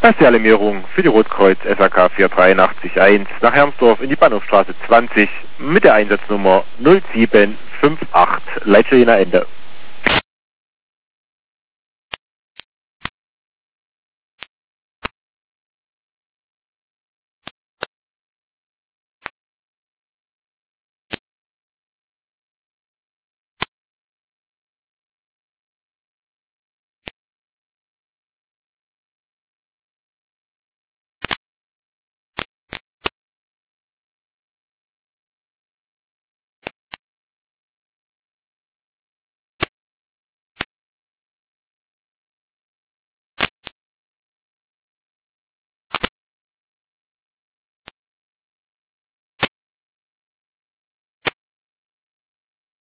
Das ist die Alarmierung für die Rotkreuz SAK 48381 nach Hermsdorf in die Bahnhofstraße 20 mit der Einsatznummer 0758. Leitstelle Ende.